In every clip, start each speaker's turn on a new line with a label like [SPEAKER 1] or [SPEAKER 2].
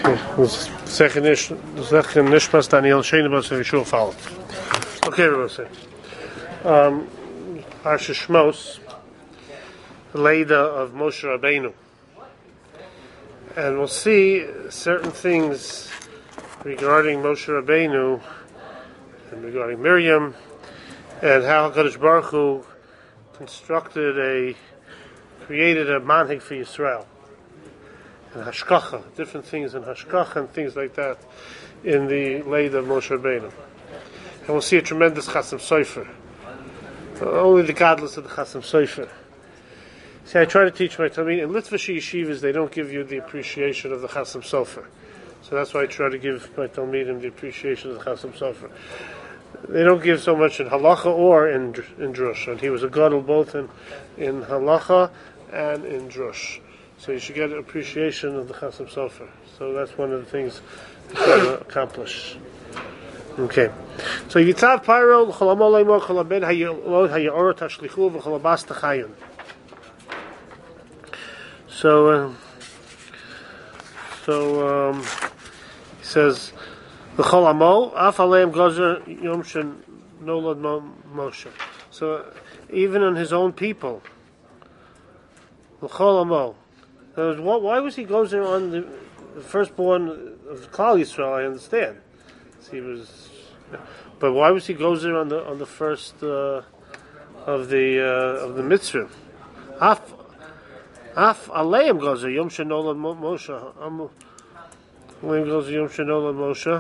[SPEAKER 1] Second Nishmas Daniel Sheinabas Yeshua followed. Okay, we'll say. Parsha Shmos, the Leda of Moshe Rabbeinu. And we'll see certain things regarding Moshe Rabbeinu and regarding Miriam and how HaKadosh Baruch Hu created a manhig for Yisrael. And hashkacha, different things in hashkacha and things like that in the Leda of Moshe Rabbeinu. And we'll see a tremendous Chasam Sofer. Only the godless of the Chasam Sofer. See, I try to teach my Talmid in Litvish yeshivas, they don't give you the appreciation of the Chasam Sofer. So that's why I try to give my Talmidim the appreciation of the Chasam Sofer. They don't give so much in halacha or in drush, and he was a gadol both in halacha and in drush. So you should get an appreciation of the Chasam Sofer. So that's one of the things you try to accomplish. Okay. So Yitzav Pyro Cholamol Leimor Cholabed Hayolod Hayorot Hashlichu V'Cholabas Tachayun. So he says the Cholamo Af Aleim Gozer Yom Shen Nolad Moshe. So even on his own people, the Cholamo. Why was he gozer on the firstborn of Klal Yisrael? I understand. But why was he gozer on the first of the mitzvah? Af aleim gozer Yom Shenolad Moshe. Aleim gozer Yom Shenolad Moshe.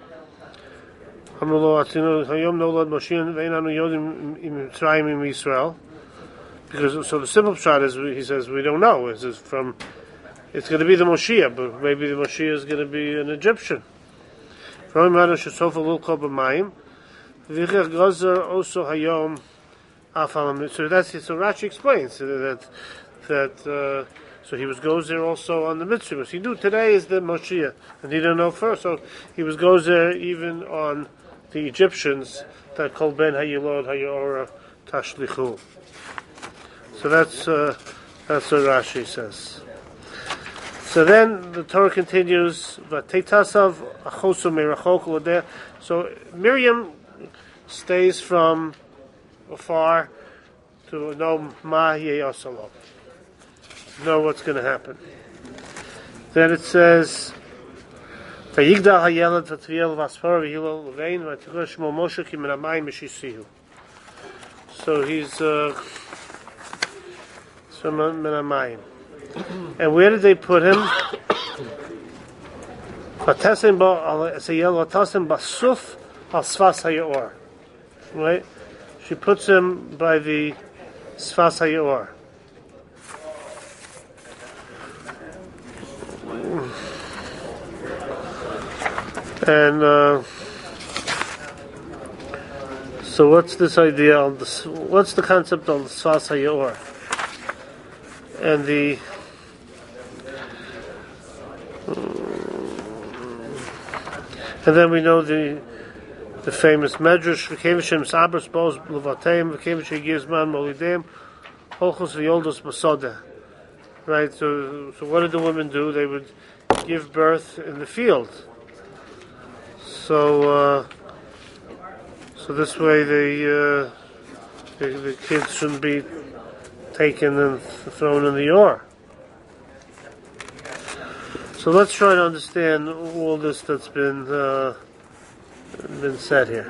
[SPEAKER 1] Amrlo Atzinu Hayom Nolad Moshe Ve'enanu Yodim Im Mitzrayim Im Yisrael. Because so the simple shot is he says we don't know. It's going to be the Moshiach, but maybe the Moshiach is going to be an Egyptian. So Rashi explains that so he was goes there also on the mitzvah. He knew today is the Moshiach, and he didn't know first. So he was goes there even on the Egyptians that called Ben Hayilod Hayorah Tashlichu. So that's what Rashi says. So then the Torah continues. So Miriam stays from afar to know know what's going to happen. Then it says, so he's and where did they put him? Right? She puts him by the Sfas HaYeor. And so what's this idea of what's the concept of Sfas HaYeor? And then we know the famous Medrash V'Kevishim Sabras Bos Levateim V'Kevishim Gizman Molideim Holchos V'Yoldos Basodeh. Right. So what did the women do? They would give birth in the field. So this way the kids shouldn't be taken and thrown in the Or. So let's try to understand all this that's been said here.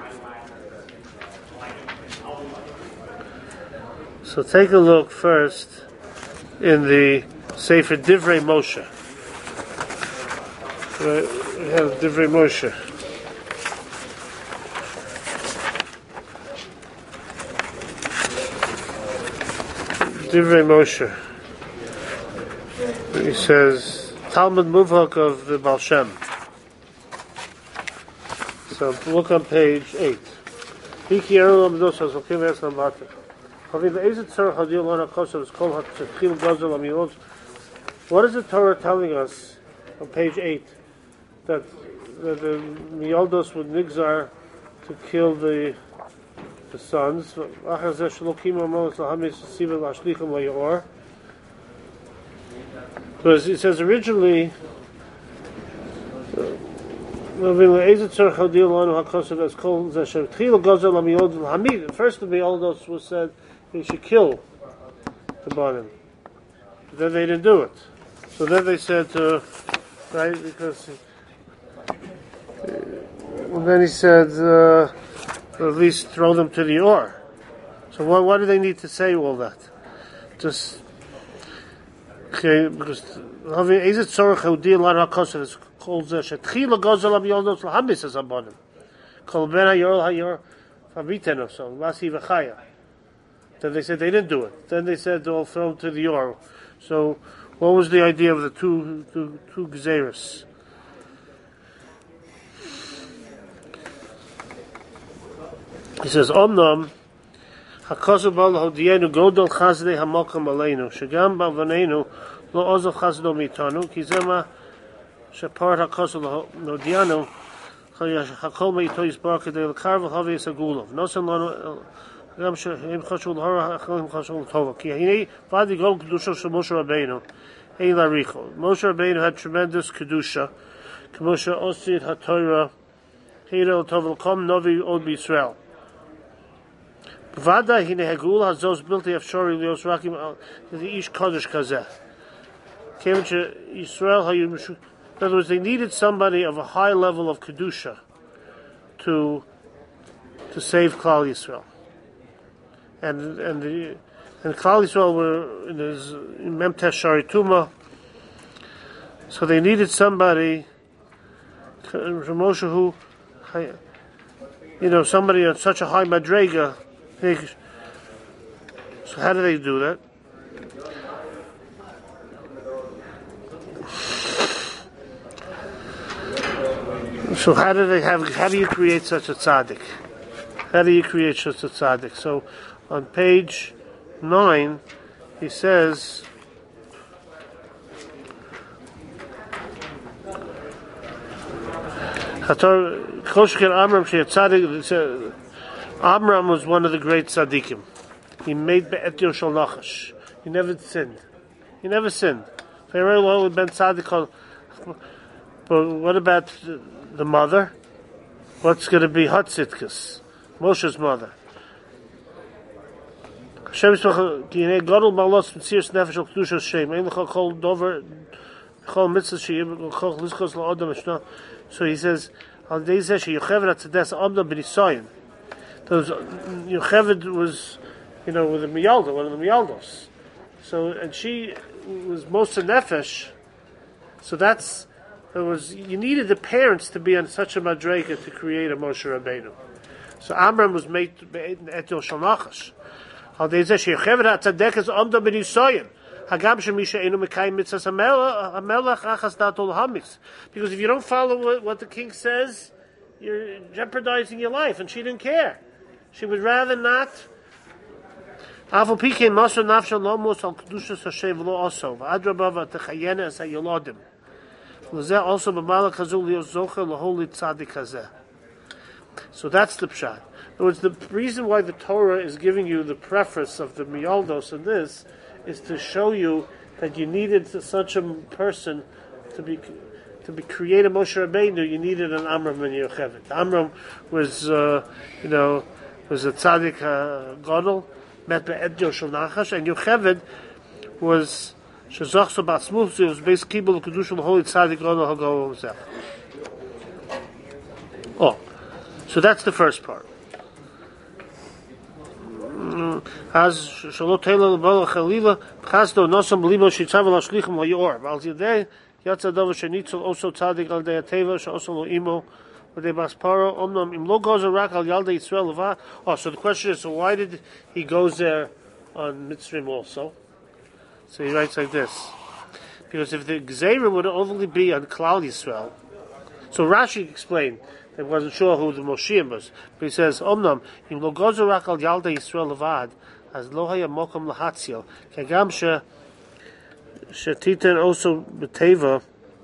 [SPEAKER 1] So take a look first in the Sefer Divrei Moshe. Right, we have Divrei Moshe. Divrei Moshe. He says Talmud Muvhak of the Baal Shem. So look on page 8. What is the Torah telling us on page 8? That the Miyoldos would nigzar to kill the sons. Because it says originally First of the Mialdos was said they should kill the Banim. But then they didn't do it. So then they said, right, because then he said, at least throw them to the Or. So why do they need to say all that? Just, okay, because having Ezet Tzorach Haudir Lar HaKosov is called Shetchila Gozel Abiyoldos Lahabis as Abonim. Kol Ben HaYor HaYor Fabiten so Lasi V'chaya. Then they said they didn't do it. Then they said they'll throw them to the Or. So what was the idea of the two Gezeres? He says, Omnam HaKosov Bal Hodienu Godol Chazdei HaMokam Aleinu Shegam Bavonenu Lo Ozov Chazdo Mitanu Kizema Shapar HaKosov Hodienu Hakol Meito Yisbar Kedei L'Karvel Havi Sagulov Nosan Lanu Gam Sheim Chashul Hara Achalim Chashul Tova Ki Hini Vadi Gol Kedusha Shel Moshe Rabbeinu Ein Laricho Moshe Rabbeinu had tremendous Kedusha K'Moshe Osid HaTorah Hirel Tov L'Kom Novi Od B'Yisrael Vada hine hagul hazos built afshori lios rakim the ish kodesh kazeh. Came to Israel. In other words, they needed somebody of a high level of kedusha to save Klal Yisrael, and Klal Yisrael were in Memtesh Shari Tuma, so they needed somebody, Moshe, who, somebody on such a high madrega. So how do they do that? So how do you create such a tzaddik? How do you create such a tzaddik? So on page 9 he says Amram was one of the great tzaddikim. He made be'etir shel nachash. He never sinned. Pharaoh ben tzaddik. But what about the mother? What's going to be Hatzitkas, Moshe's mother? Hashem yismach kinei gadol malos mitzias nefesh al kedusha shem. Ein lecha kol dover kol mitzvah sheyim kol liskos la'odam eshna. So he says, al dei zeh sheyochevet atzedes amda b'nisayin. Yocheved was, with a Miyalda, one of the Miyaldos. So, and she was most of Nefesh. So you needed the parents to be on such a madrega to create a Moshe Rabbeinu. So Amram was made etil shel nachash. Al dei zeh sheyocheved atzedes amda b'nisayin. Hagam shemisha enu mekayim mitzvahs hamelach achas datol hamis. Because if you don't follow what the king says, you're jeopardizing your life, and she didn't care. She would rather not. Afal pikein masor nafshel lo mos al kedushas Hashem lo also v'adrabava techayena as hayolodim. L'zeh also b'malach hazul lios zocher l'holi tzaddik hazeh. So that's the pshat. In other words, the reason why the Torah is giving you the preface of the Mialdos in this is to show you that you needed such a person to create a Moshe Rabbeinu. You needed an Amram and Yocheved. Amram was, was a tzaddik gadol, met be'edio shel nachash, and Yocheved was shezachso b'atzmus. It was based kibul kedusha l'holy tzaddik gadol hagol himself. Oh, so that's the first part. As shalot teila l'bala chalila chasdo nosam b'libo shitzav l'ashlichim ha'yor. V'al zidei yatsa davar shenitzol also tzaddik al dei ateva she'oso lo imo. So the question is, so why did he goes there on Mitzrayim also? So he writes like this. Because if the Gzeira would only be on Klal Yisrael, so Rashi explained, he wasn't sure who the Moshiach was, but he says, Omnam, im lo gozer rak al Yaldei Yisrael levad, as lo haya mokom lahatziel, kagam shetiten also beteva,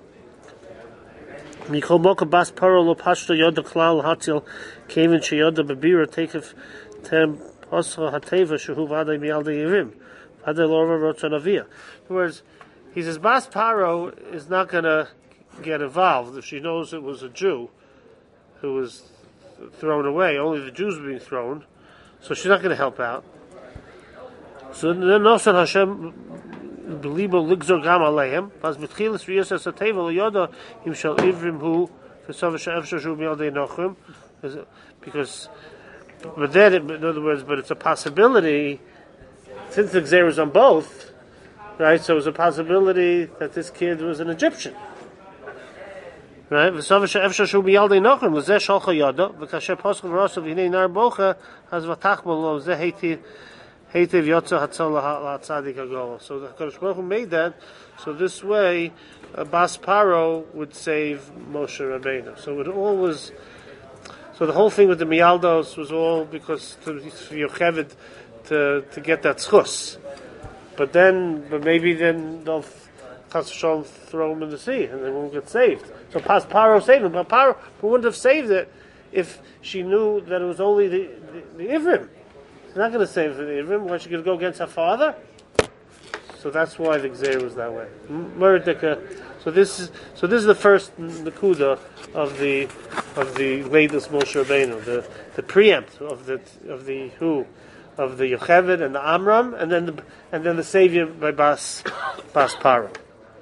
[SPEAKER 1] Mikol Moka Bas Paro Lo Pashto Yoda Klal Hatzil Kevin Sheyoda Babira Takef Tem Osra Hateva Shehu Vada Mialda Yerim Vada Lora Rotanavia. In other words, he says Bas Paro is not going to get involved. If she knows it was a Jew who was thrown away, only the Jews were being thrown, so she's not going to help out. So then also Hashem belibo ligzor gam aleim, pas mitchilas riyas as a teva yoda him shall ivrim hu v'savash efshar shu b'yaldei nochim, because but then in other words, but it's a possibility since the Gzeir is on both, right? So it's a possibility that this kid was an Egyptian. Right? V'savash efshar shu b'yaldei nochim l'zeh shalcha yoda v'kasher posach v'rosav hinei nar bocha has v'tach b'lo zeh heiti Heitev Yotza Hatzalah HaTzadik HaGol. So the Kadosh Baruch Hu made that, so this way Bas Paro would save Moshe Rabbeinu. So it all was, so the whole thing with the Miyaldos was all because for Yocheved to get that schus. But maybe then they'll Chas v'Shalom throw him in the sea and they won't get saved. So Bas Paro saved him, but Paro wouldn't have saved it if she knew that it was only the Ivrim. She's not going to save the Ivrim. Why, she going to go against her father? So that's why the Gzeir was that way. So this is the first Nakuda of the latest Moshe Rabbeinu, the preempt of the Yocheved and the Amram, and then the savior by Bas Paro.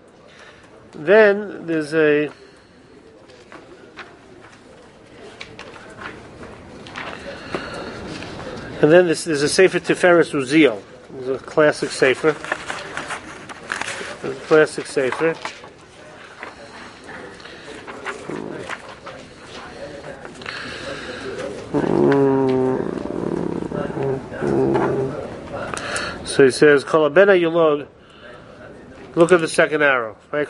[SPEAKER 1] Then there's a And then there's a Sefer Tiferes Uziel. It's a classic Sefer. So he says, Kol HaBen HaYilod. Look at the second arrow. The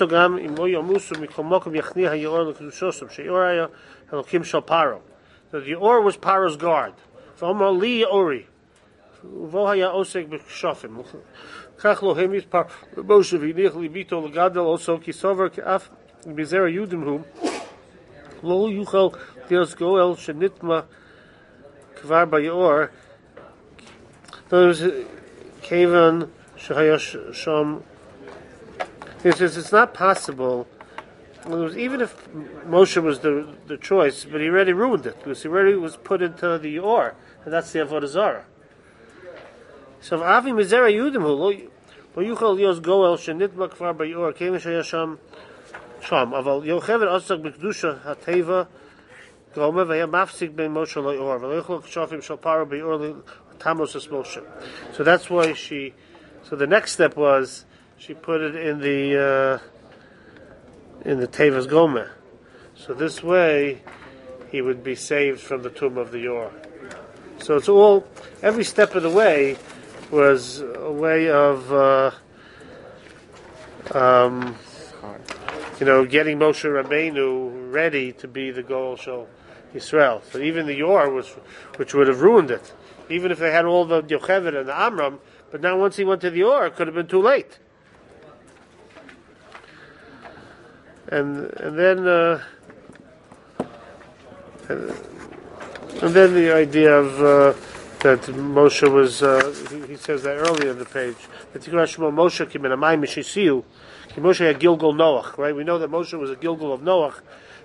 [SPEAKER 1] Yor was Paro's guard. V'omar li Ori, v'ohaya osek b'shofim. Kach lo hemis par Moshe v'nich libito l'gadol also kisover k'af b'zera yudim hu lo yuchal dios goel shenitma kvar b'yor. Those kavan shahayosh sham. He says it's not possible. Even if Moshe was the choice, but he already ruined it because he already was put into the Or, and that's the Avodah Zarah. So Avi Mizera Yudim lo yuchal yos goel shenitma kvar b'yor kevin shayasham sham aval Yocheved osak b'kedusha hateva gome v'ya mafsik ben Moshe lo Or v'lo shofim shal Paro b'yor tamos es Moshe. So that's why so the next step was she put it in the Teva's Gomer. So this way, he would be saved from the tomb of the Yor. So it's all, every step of the way was a way of, getting Moshe Rabbeinu ready to be the Goel Shel Yisrael. So even the Yor which would have ruined it. Even if they had all the Yocheved and the Amram, but now once he went to the Yor, it could have been too late. And then the idea of that Moshe was he says that earlier in the page that Moshe came in a Mayim Shisiu. Moshe had Gilgal Noach, right? We know that Moshe was a Gilgal of Noach.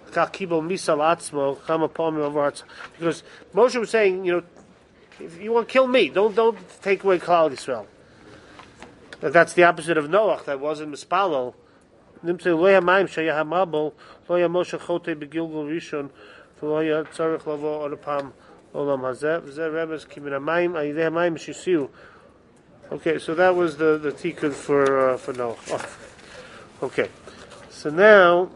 [SPEAKER 1] Because Moshe was saying, if you want to kill me, don't take away Klal Yisrael. That's the opposite of Noach. That wasn't Mispalel. Nimtze lo ya mayim shaya hamabel lo ya Moshe chote begilgul rishon v'lo ya tzarich lavo odapam olam hazeh v'zeh rebes ki min hamayim ayidei hamayim shisiu. Okay, so that was the tikkun for Noah. Oh. Okay, so now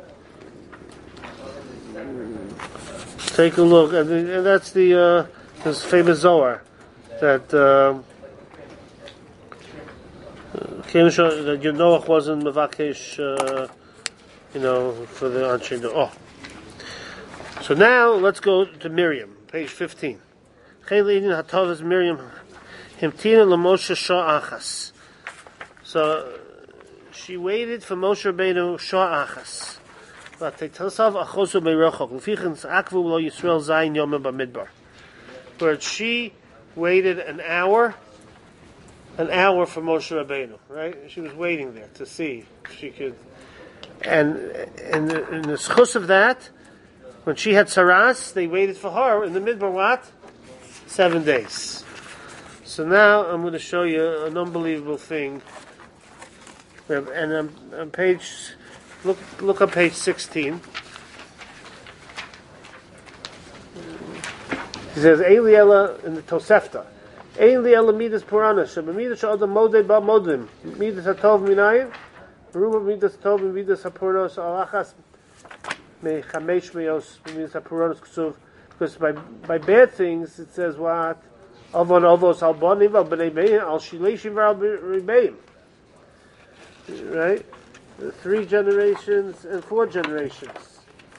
[SPEAKER 1] take a look, and that's this famous Zohar that. That Noach wasn't Mavakesh, for the Anshin. Oh. So now let's go to Miriam, page 15. Miriam, Himtina Lamoshe Shah Achas. So she waited for Moshe Rabbeinu Shah Achas. Where she waited an hour for Moshe Rabbeinu, right? She was waiting there to see if she could, and in the schus of that, when she had saras, they waited for her in the midbar what? 7 days. So now I'm going to show you an unbelievable thing. And on page, look on page 16. He says, Eiliela in the Tosefta. Eiliela midas purana, shebamidas sha'adam moded ba modim. Midas hatov minayin, Ruba midas tov midas hapuranos alachas me chamesh meos midas hapuranos ksuv. Because by bad things, it says what? Avon ovos al bonim al b'nei beim al shileshim al ribeim. Right? 3 generations and 4 generations.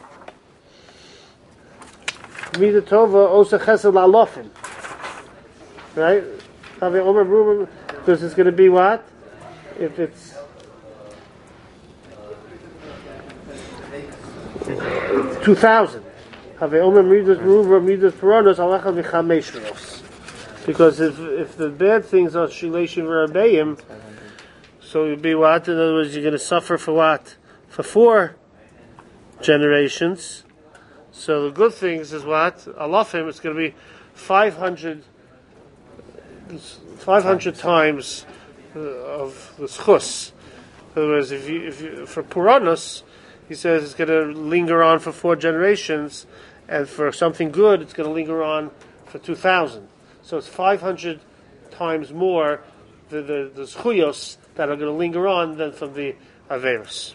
[SPEAKER 1] Mida tova osa chesed la'alofim. Right? Because it's going to be what? If it's 2,000. Because if the bad things are shileshim v'rabeim, so you'll be what? In other words, you're going to suffer for what? For 4 generations. So the good things is what? Alafim, it's going to be 500 times of the schus. In other words, if you for Puranos, he says it's going to linger on for 4 generations, and for something good, it's going to linger on for 2,000. So it's 500 times more the schuyos that are going to linger on than from the Averos.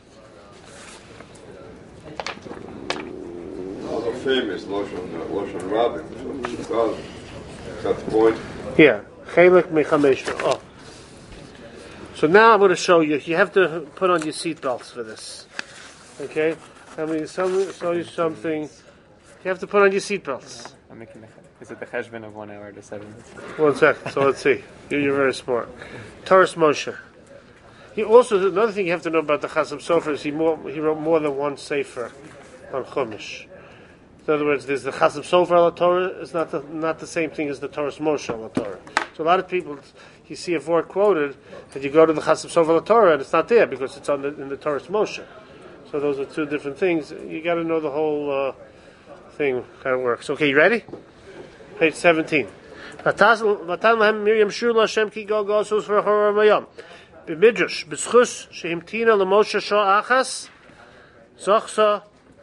[SPEAKER 2] Also famous Loshan Rabin. So that's the point.
[SPEAKER 1] Yeah. Chelik mechamesh. Oh. So now I'm going to show you. You have to put on your seatbelts for this. Okay? I mean, show you something. You have to put on your seatbelts.
[SPEAKER 3] I'm making is it the cheshbon of 1 hour to 7?
[SPEAKER 1] 1 second. So let's see. You're very smart. Taurus Moshe. He also, another thing you have to know about the Chasam Sofer is he wrote more than one sefer on Chumash. In other words, there's the Chasam Sofer al Torah is not the same thing as the Taurus Moshe al Torah. So a lot of people, you see a word quoted, and you go to the Chasam Sofer al Torah, and it's not there because it's in the Taurus Moshe. So those are 2 different things. You got to know the whole thing how it works. Okay, you ready? Page 17. Vatan lahem Miriam shur Hashem ki go gosos for Horah Mayam. B'midrash b'schus shehimtina l'Moshe shah achas zochsa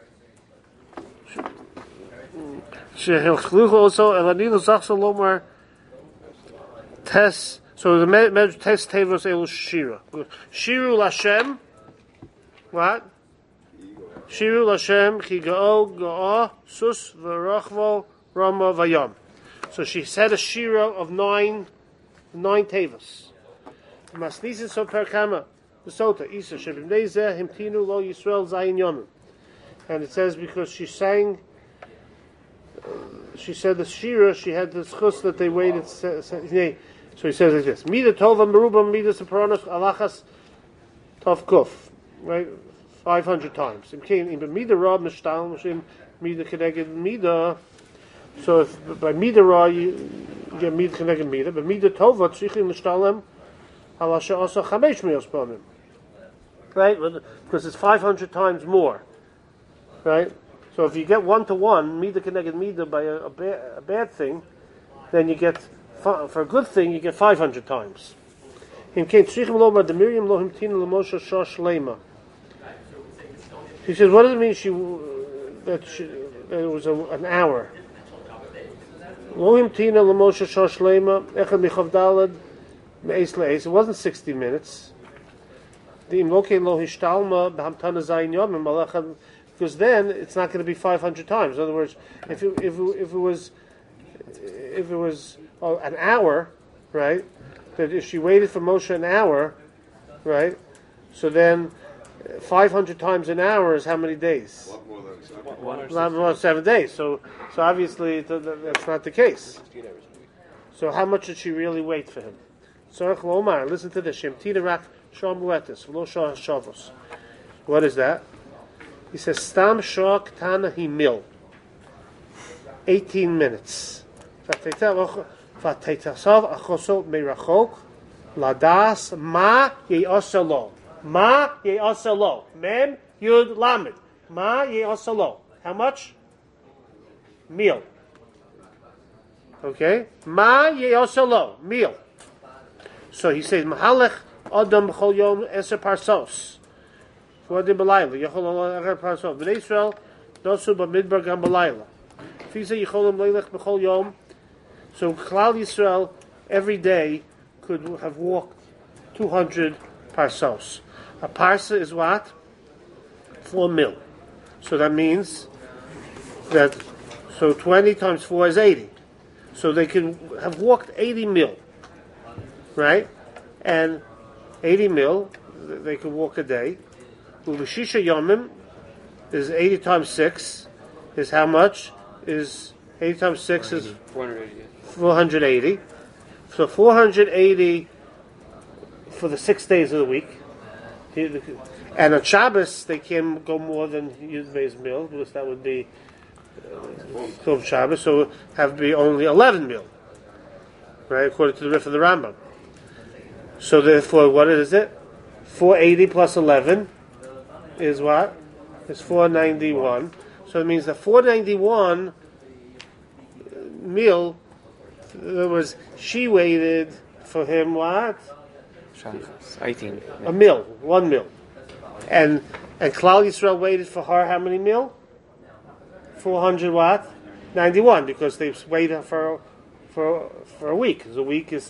[SPEAKER 1] shehilchluch also elanilu zochsa lomar tes. So the medrash tes tevos elu shira shiru l'Hashem. What? Shiru l'Hashem ki ga'o sus v'rachvo rama vayam. So she said a shira of 9 tevos. Masnisin so perkama the sota isa shebim nezeh himtinu lo Yisrael zayin yomim. And it says because she sang, she said the shira, she had the schus that they waited. So he says like this: Mida tova merubah mida separanos alachas tov kuf, right? 500 times. In mida ra mishtal mishim mida keneged mida. So if by mida ra you get mida keneged mida, but mida tova tzrichim mishtalem halasha also chamesh miyos pamim. Right, because it's 500 times more. Right, so if you get 1-to-1 mida keneged mida by a bad thing, then you get for a good thing you get 500 times. He says, what does it mean that it was an hour? It wasn't 60 minutes. Because then it's not going to be 500 times. In other words, if it was an hour, right? That if she waited for Moshe an hour, right? So then 500 times an hour is how many days? A lot more than 7 days. So obviously that's not the case. So how much did she really wait for him? Listen to this. What is that? He says, Stam Shok Tana Himil. 18 minutes. Vatetasav Achosot Merachok Ladas Ma Yeosalo. Ma Yeosalo. Mem Yud Lamed. Ma ye'osalo. How much? Meal. Okay? Ma ye'osalo. Meal. So he says, Mahalech Adam b'chol yom eser parsos. For the belayla. Yechol acher parsos. B'nei Yisrael nosu b'midbar gam belayla. If he say Yecholim leilech b'chol yom, so Klal Yisrael every day could have walked 200 parsos. A parsa is what? 4 mil. So that means that, so 20 times 4 is 80. So they could have walked 80 mil. Right? And 80 mil, they could walk a day. U'v'shisha yomim is 80 times 6 is how much? Is 80 times 6 is 480. So 480 for the 6 days of the week. And on Shabbos, they can't go more than Yud Beis mil, because that would be Tov Shabbos, so it would have to be only 11 mil. Right, according to the Rif of the Rambam. So therefore, what is it? 480 plus 11 is what? Is 491. So it means that 491 mil, in other words, she waited for him what?
[SPEAKER 3] 18.
[SPEAKER 1] A mil, 1 mil. And Klal Yisrael waited for her how many mil? 400 what? 91, because they waited for a week. The week is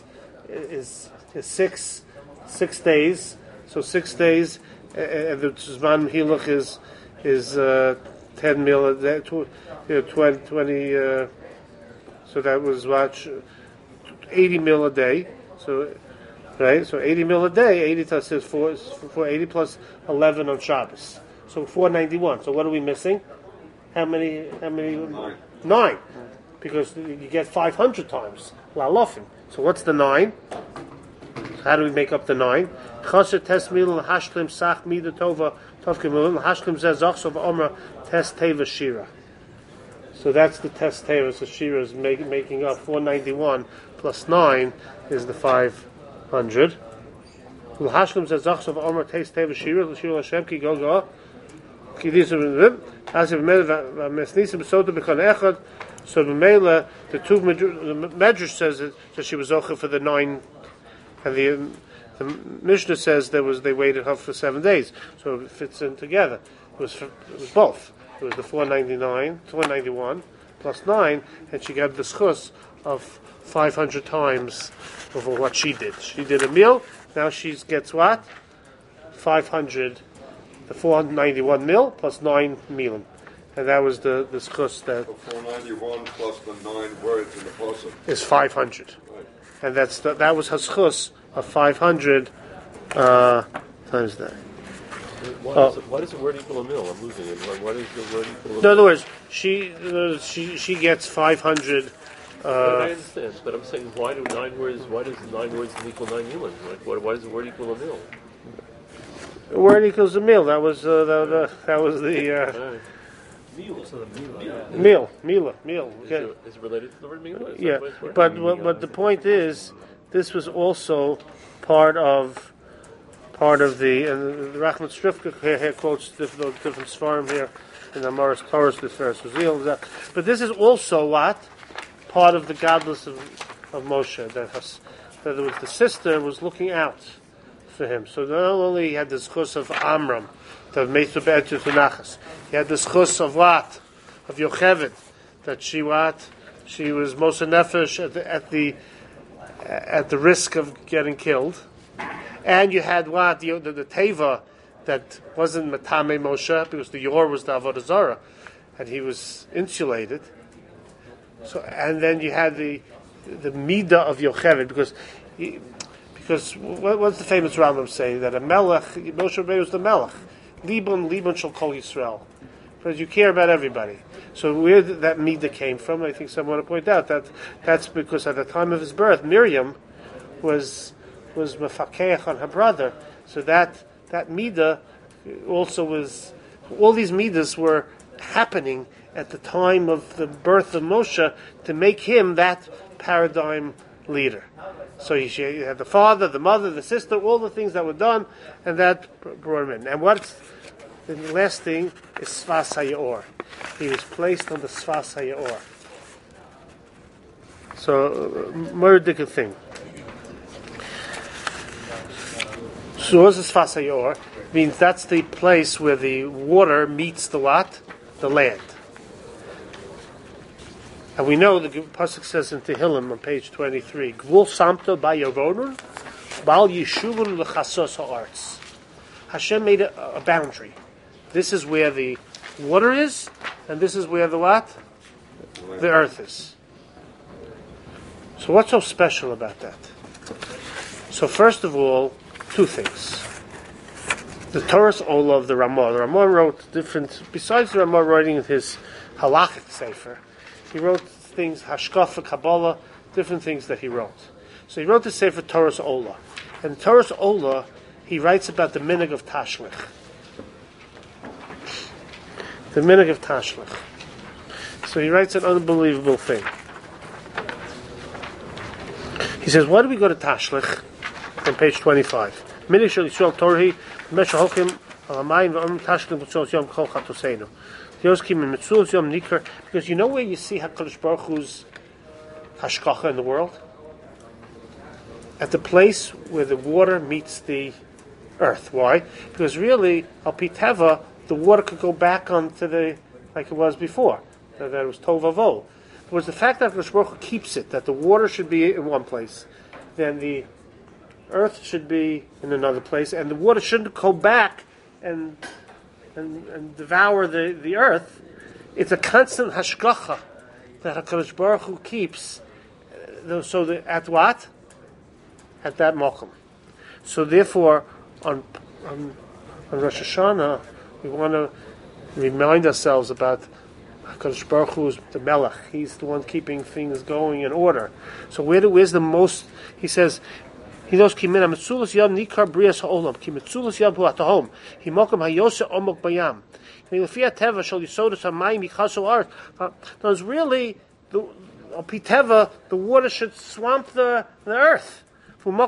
[SPEAKER 1] 6 days. So 6 days, and the Zman Hilach is 10 mil a day, 20. So that was what 80 mil a day. So right, so 80 mil a day. 80 plus 480 plus 11 on Shabbos. So 491. So what are we missing? How many? 9. Because you get 500 times lalofim. So what's the 9? How do we make up the 9? Chaser tes mil hashlim sach mida tova tovkimul hashlim zezach so v'omra tes teva shira. So that's the tes teva. So shira is making up 491 plus 9 is the 500. Hashlim zezach so v'omra tes teva shira l'shira Hashem ki go. So the Medrash says that she was zocher for the 9, and the Mishnah says they waited her for 7 days. So it fits in together. It was both. It was the 491 plus 9, and she got the schus of 500 times over what she did. She did a meal. Now she gets what? 500. The 491 mil plus 9 milim. And that was the schus that...
[SPEAKER 2] So 491 plus the 9 words in the pasuk
[SPEAKER 1] is 500.
[SPEAKER 2] Right.
[SPEAKER 1] And that was her schus of 500 times that.
[SPEAKER 4] Why does the word equal a mil? I'm losing it. What is the word equal a mil?
[SPEAKER 1] In other words, she gets 500...
[SPEAKER 4] I understand, but I'm saying why does 9 words equal 9 milim? Why does the word equal a mil?
[SPEAKER 1] The word equals a meal. That was the meal. Okay.
[SPEAKER 4] Is it related to the word meal?
[SPEAKER 1] Yeah, but the point is, this was also part of the, and the Rachman Strifka here quotes different svarim here in the Maris Torah, this verse was real. But this is also what part of the godless of Moshe, that it was the sister was looking out for him. So not only he had the schus of Amram, the Meitzah Be'etu Tunachas, he had the schus of what? Of Yocheved, that she was Moshe Nefesh at the risk of getting killed. And you had what? The Teva that wasn't Matame Moshe, because the Yor was the Avodah Zarah, and he was insulated. So, and then you had the Midah of Yocheved, because what's the famous Rambam saying? That a Melech, Moshe Rabbeinu was the Melech. Libon shall call Yisrael. Because you care about everybody. So where that Midah came from, I think someone want to point out that's because at the time of his birth, Miriam was Mefakeach on her brother. So that Midah also was, all these Midas were happening at the time of the birth of Moshe to make him that paradigm leader. So you had the father, the mother, the sister, all the things that were done, and that brought him in. And the last thing is Sfas HaYaor. He was placed on the Sfas HaYaor. So, more ridiculous thing. So what's the Sfas HaYaor? Means that's the place where the water meets the what? The land. And we know the pasuk says in Tehillim on page 23, Gvul Samta by Yaronun, Bal Yeshuvun L'chasos Ha'arts. Hashem made a boundary. This is where the water is, and this is where the what? The earth is. So what's so special about that? So first of all, two things. The Torah's Ola of the Ramah. The Ramah wrote different, besides the Ramah writing his halachic sefer, he wrote things, Hashkafa, Kabbalah, different things that he wrote. So he wrote the sefer Torah's Ola. And Torah's Ola, he writes about the minig of Tashlich. The minig of Tashlich. So he writes an unbelievable thing. He says, why do we go to Tashlich? On page 25. Minig shel Yisrael Torhi, Mesha Hokim, Alamayim, V'amim Tashlich, B'tzos Yom Kol Chatoseinu. Because you know where you see HaKadosh Baruch Hu's hashkacha in the world? At the place where the water meets the earth. Why? Because really, Al Pi Teva, the water could go back onto the, like it was before. That it was Tov Avo. It was the fact that HaKadosh Baruch Hu keeps it, that the water should be in one place, then the earth should be in another place, and the water shouldn't go back and devour the earth. It's a constant hashgacha that HaKadosh Baruch Hu keeps. At what? At that mokum. So therefore, on Rosh Hashanah, we want to remind ourselves about HaKadosh Baruch Hu is the Melech. He's the one keeping things going in order. So where's the most? He says, he knows ki min ha-metzulas yam nikar brias ha'olam ki metzulas yam hu atahom hi mokum hayose omok bayam lefi ha-teva shal yisodus ha-mayim yichaso art. Because really, Al Pi Teva, the water should swamp the earth. But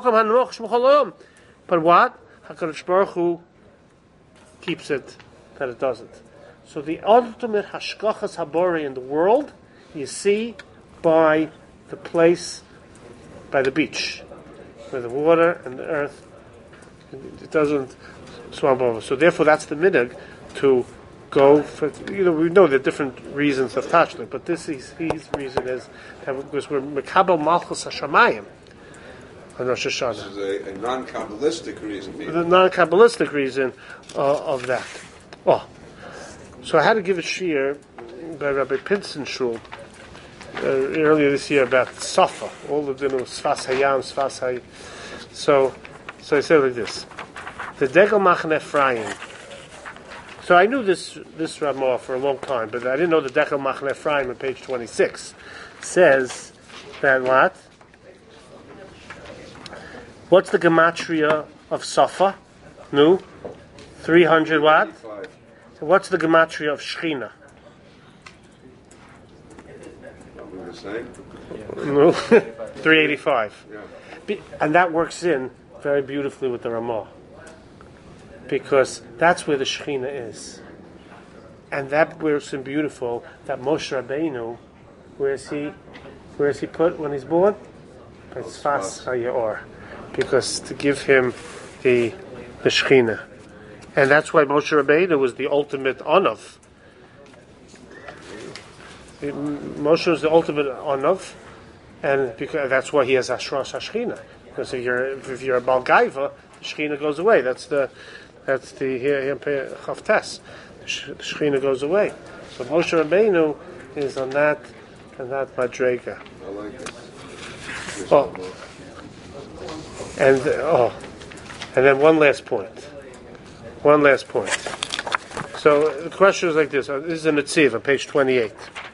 [SPEAKER 1] what? HaKadosh Baruch Hu keeps it that it doesn't. So the ultimate hashkachas habori in the world, you see by the place, by the beach, where the water and the earth, it doesn't swamp over. So therefore that's the minig to go for, we know the different reasons of tashlich, but his reason is that because we're mekabel malchus hashamayim on Rosh Hashanah.
[SPEAKER 2] This is a non-Kabbalistic reason.
[SPEAKER 1] The non-Kabbalistic reason of that. Oh, so I had to give a shiur by Rabbi Pinson Shul earlier this year about Safa. All the dinner was Sfas Hayam, Sfas Hay. So I said like this: the Degel Machne Ephraim. So I knew this Ramah for a long time, but I didn't know the Degel Machne Ephraim on page 26 says that what? What's the gematria of Safa? No, 300 what? So what's the gematria of Shechina?
[SPEAKER 2] The same?
[SPEAKER 1] No, 385.
[SPEAKER 2] Yeah.
[SPEAKER 1] And that works in very beautifully with the Ramah, because that's where the Shechina is, and that works in beautiful. That Moshe Rabbeinu, where is he put when he's born? Sfas HaYaor, because to give him the Shechina, and that's why Moshe Rabbeinu was the ultimate onav. Moshe was the ultimate onav, and because that's why he has Ashras HaShechina. Because if you're a Baal Gaiva, the Shechina goes away. That's the Chavtes. The Shechina goes away. So Moshe Rabbeinu is on that madrega.
[SPEAKER 2] I like it.
[SPEAKER 1] And then one last point. So the question is like this. This is a Netziv on page 28.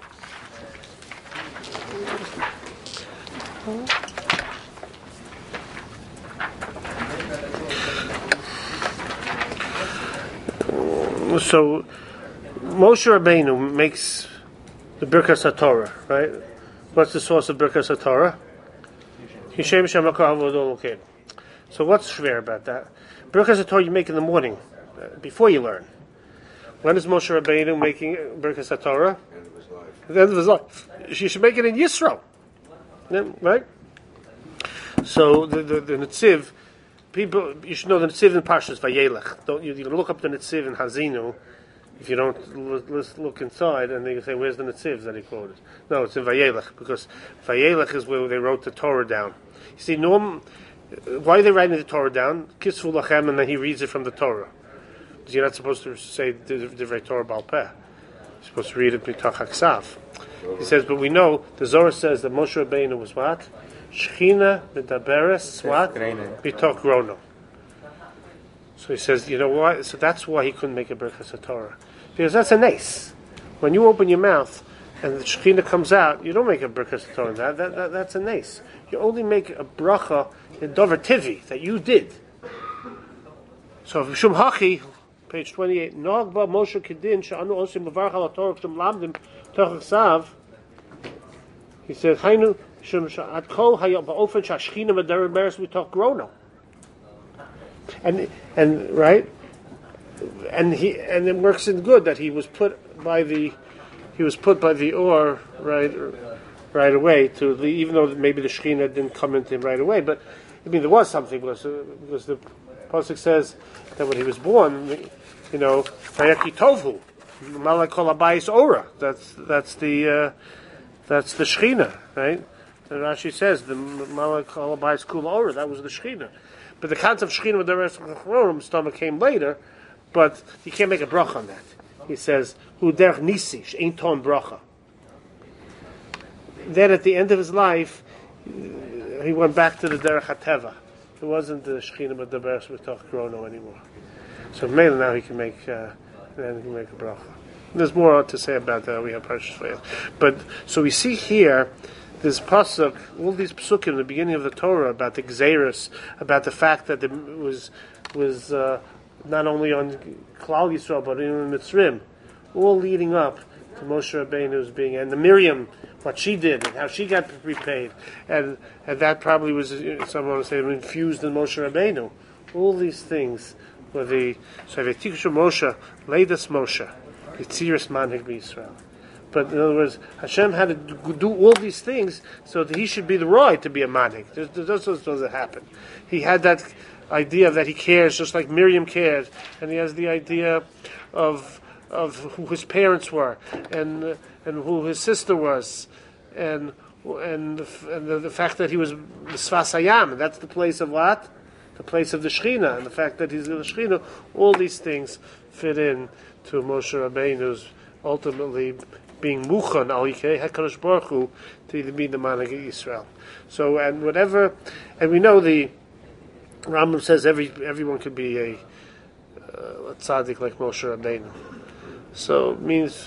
[SPEAKER 1] So Moshe Rabbeinu makes the Birkas HaTorah, right? What's the source of Birkas HaTorah? Hishem Shemaka Havodol Loked. So what's schwer about that? Birkas HaTorah you make in the morning, before you learn. When is Moshe Rabbeinu making Birkas HaTorah?
[SPEAKER 2] End of his life.
[SPEAKER 1] At the end of his life. She should make it in Yisro. Yeah, right? So the Netziv, people, you should know the Netziv in Parshas Vayelech. Don't you can look up the Netziv in Hazinu if you don't look inside, and they say, where's the Netziv that he quoted? No, it's in Vayelech, because Vayelech is where they wrote the Torah down. You see, why are they writing the Torah down? Kisvu Lachem, and then he reads it from the Torah. Because you're not supposed to say Divrei Torah Baal Peh. You're supposed to read it B'tach HaKsav. He says, but we know, the Zohar says that Moshe Rabbeinu was what? Shechina Medaberes, what? B'tach Grono. So he says, you know why? So that's why he couldn't make a Birkas HaTorah. Because that's a nace. When you open your mouth and the Shechina comes out, you don't make a Birkas HaTorah. That's a nace. You only make a bracha in Dover Tivi, that you did. So, V'shum Hachi, page 28, Nogba Moshe Kedin, Sha'anu Osim Bavarch al HaTorah, K'tum Lamdim, Toch Sav. He says, Hainu, Shum Sha'atko, Hayot Ba'ofen, Sha'ashchina Medaberes B'tach Grono. And right, and it works in good that he was put by the or right away to the, even though maybe the Shechina didn't come into him right away, but I mean there was something because the pasuk says that when he was born, you know, Vayaki Tovhu, Malak Kol Habayis Ora. That's the Shechina, right? And Rashi says the Malak Kol Habayis Kula Ora. That was the Shechina. But the concept of Shechina with the rest of the Chronim stomach came later, but you can't make a bracha on that. He says, "Hu derech nisi she'ein ton bracha." Then at the end of his life, he went back to the derech hateva. It wasn't the Shechina with the rest of the Chrono anymore. So mainly now he can make a bracha. There's more to say about that. We have precious for you, but so we see here. This pasuk, all these psukim in the beginning of the Torah about the Gzeirus, about the fact that it was not only on Klal Yisrael but even in Mitzrim, all leading up to Moshe Rabbeinu's being, and the Miriam, what she did and how she got repaid, and that probably was, someone would say, infused in Moshe Rabbeinu. All these things were the V'tikashu Moshe, Leidas Moshe, Yitziras Manhig B'Yisrael. But in other words, Hashem had to do all these things so that he should be the Roy to be a manik. This doesn't happen. He had that idea that he cares, just like Miriam cared, and he has the idea of who his parents were, and who his sister was, and the fact that he was Sfas Hayam, and that's the place of what? The place of the Shechina, and the fact that he's in the Shechina. All these things fit in to Moshe Rabbeinu's ultimately being Muchan al Yikei HaKadosh Baruch Hu to be the Manhag Yisrael. So and we know the Rambam says everyone could be a tzaddik like Moshe Rabbeinu. So it means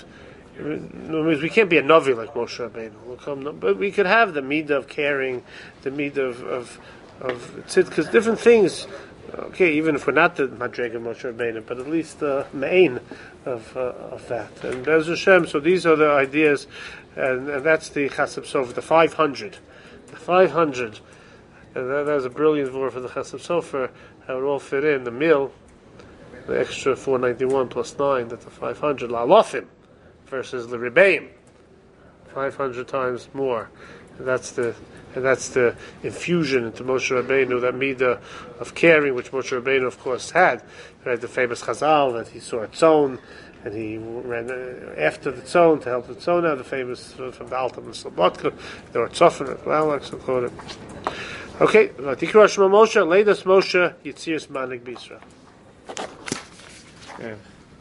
[SPEAKER 1] we can't be a Navi like Moshe Rabbeinu. But we could have the midah of caring, the midah of tzidkas, different things. Okay, even if we're not the Madrega Moshe Rabbeinu, but at least the Me'ain of that. And Be'ez Hashem, so these are the ideas, and that's the Chasab Sofer, the 500. The 500, and that was a brilliant word for the Chasab Sofer, how it all fit in, the meal, the extra 491 plus 9, that's the 500, La'alofim, versus the Rebbeim, 500 times more. And that's the infusion into Moshe Rabbeinu, that midah of caring, which Moshe Rabbeinu, of course, had. Right, the famous Chazal that he saw a tzon, and he ran after the tzon to help the tzon out. The famous from the Alta and Slabotka, there were tzofim as well, like so called it. Okay, Tikra Shema Moshe, Leidas Moshe, Yitzias Manhag B'Yisrael.